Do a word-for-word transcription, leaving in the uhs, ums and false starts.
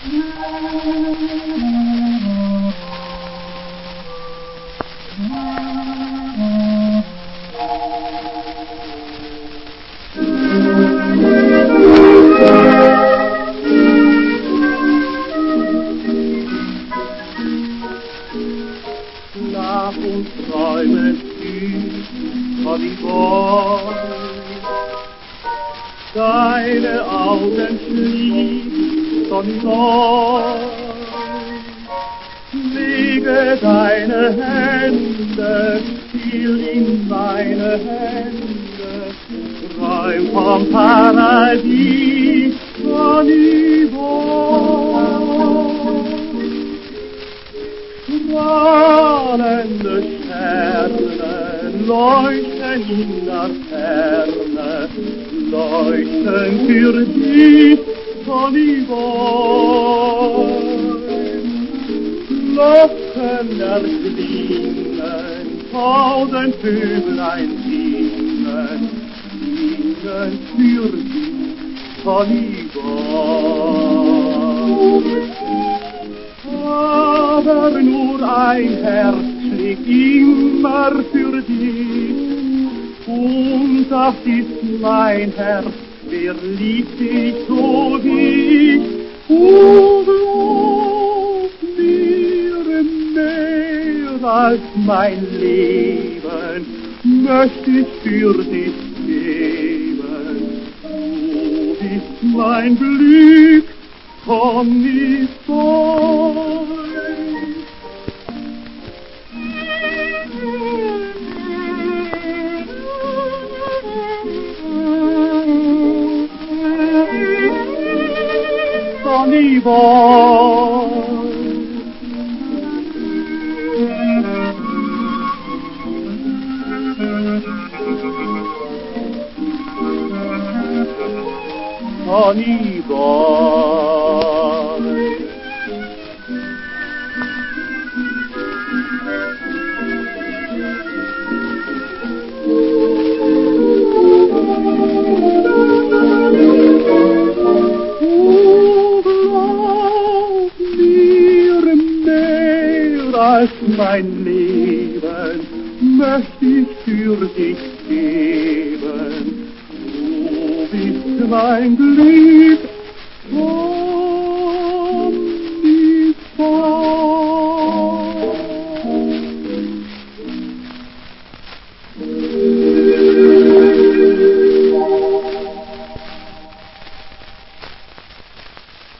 Schlaf und träume süß von die Boy. Deine Augen schließt von neu. Lege deine Hände still in meine Hände. Träum vom Paradies von die Boy. Strahlende Sterne leuchten in der Ferne, leuchten für dich, Sonny Boy. Glocken erklingen, tausend Vöglein singen, singen für dich, Sonny Boy. Aber nur ein Herz schlägt immer für dich, und das ist mein Herz, wer liebt dich so wie ich. Und glaub mir, mehr als mein Leben möchte ich für dich geben. Du bist mein Glück, Sonny Boy. Sonny Boy. Sonny Boy. Als mein Leben möchte ich für dich geben. Du bist mein Glück,